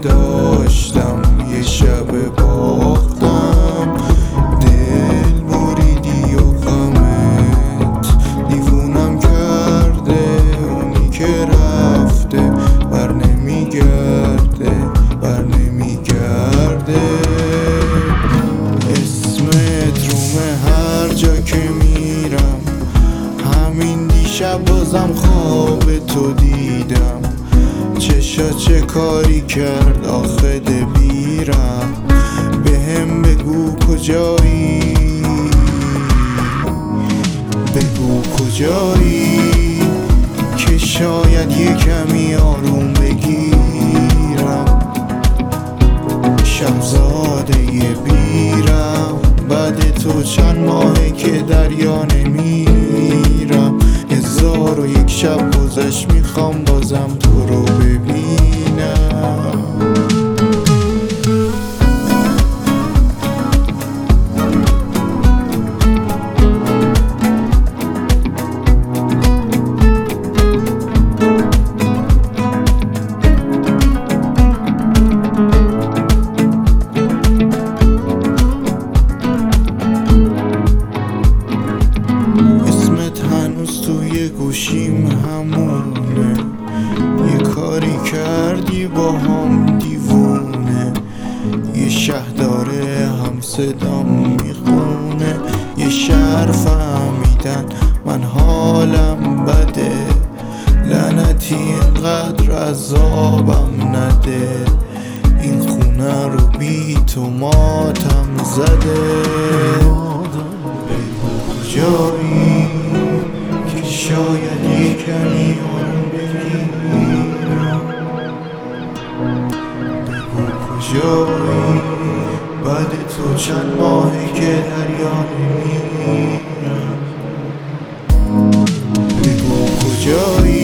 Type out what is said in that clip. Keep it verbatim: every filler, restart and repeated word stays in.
داشتم یه شب باختم، دل بریدی و غمت دیوونم کرده، اونی که رفته بر نمیگرده بر نمیگرده. اسمت رومه هر جا که میرم، همین دیشب بازم خواب تو دیدم. چشا چه کاری کرد آخه دبیرم، بهم بگو کجایی، بگو کجایی که شاید یه کمی آروم بگیرم. شمزاده یه بیرم، بعد تو چند ماهه که دریا نمیرم. هزار و یک شب گذشت میخوام بازم تو رو ببینم. توی گوشیم همونه، یه کاری کردی با هم دیوونه. یه شهرداره هم صدام میخونه، یه شهر فهمیدن من حالم بده. لعنتی اینقدر عذابم نده، این خونه رو بی تو ماتم زده. کجایی شاید یه کمی آروم بگیرم، بگو کجایی بعد تو چند ماهی که دریا نمیرم. بگو کجایی